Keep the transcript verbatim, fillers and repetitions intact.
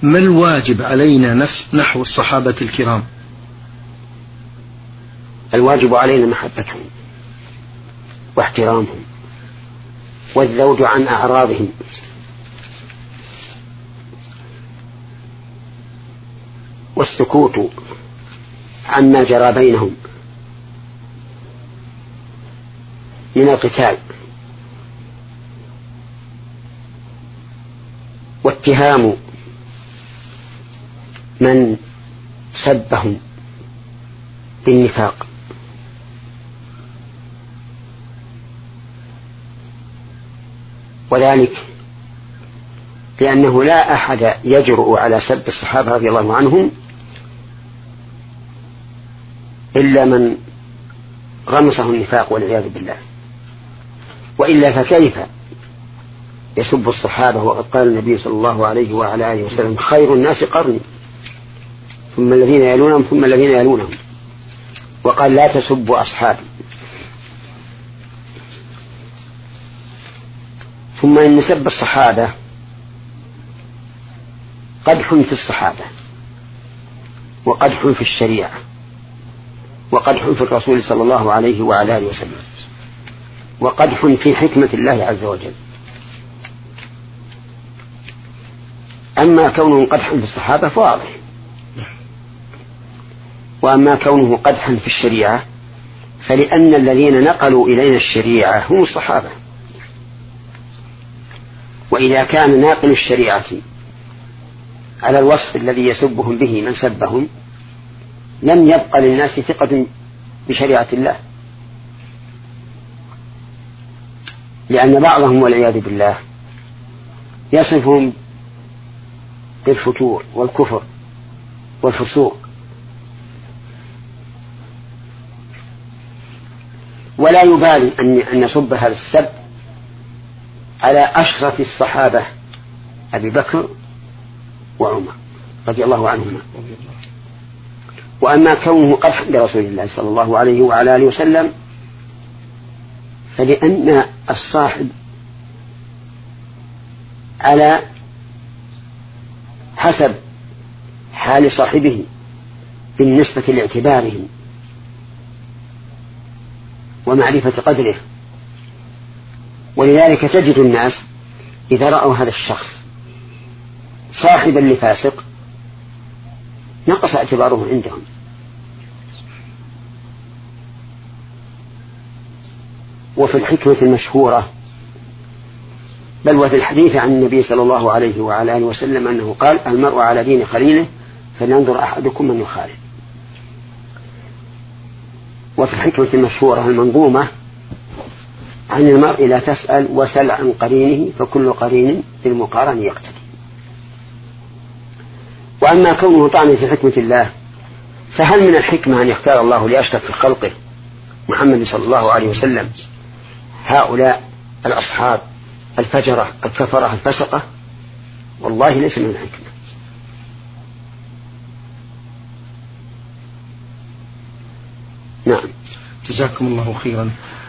ما الواجب علينا نحو الصحابة الكرام؟ الواجب علينا محبتهم واحترامهم والذود عن أعراضهم والسكوت عما جرى بينهم من القتال واتهام من سبهم بالنفاق. وذلك لأنه لا أحد يجرؤ على سب الصحابة رضي الله عنهم إلا من غمسه النفاق والعياذ بالله، وإلا فكيف يسب الصحابة وقد قال النبي صلى الله عليه وعلى آله وسلم خير الناس قرني ثم الذين يلونهم ثم الذين يلونهم، وقال لا تسبوا أصحابي. ثم إن سب الصحابة قدح في الصحابة وقدح في الشريعة وقدح في الرسول صلى الله عليه وعلى آله وسلم وقدح في حكمة الله عز وجل. أما كونه قدحا في الصحابة فواضح، وأما كونه قدحا في الشريعة فلأن الذين نقلوا إلينا الشريعة هم الصحابة، وإذا كان ناقل الشريعة على الوصف الذي يسبهم به من سبهم لم يبق للناس ثقة بشريعة الله، لأن بعضهم والعياذ بالله يصفهم بالفتور والكفر والفسوق، ولا يبالي أن يصب هذا السب على أشرف الصحابة أبي بكر وعمر رضي الله عنهما. وأما كونه قدحا برسول الله صلى الله عليه وعلى آله وسلم فلأن الصاحب على حسب حال صاحبه بالنسبة لاعتبارهم ومعرفة قدره، ولذلك تجد الناس إذا رأوا هذا الشخص صاحبا لفاسق نقص اعتباره عندهم. وفي الحكمة المشهورة بل وفي الحديث عن النبي صلى الله عليه وعلى آله وسلم أنه قال المرء على دين خليله فلينظر أحدكم من يخالف. وفي الحكمة المشهورة المنظومة عن المرء لا تسأل وسل عن قرينه فكل قرين بالمقارن يقتدي. وأما كونه طعن في حكمة الله فهل من الحكمة أن يختار الله لأشرف في خلقه محمد صلى الله عليه وسلم هؤلاء الأصحاب الفجرة الكفرة الفسقة؟ والله ليس من الحكمة. نعم. جزاكم الله خيرا.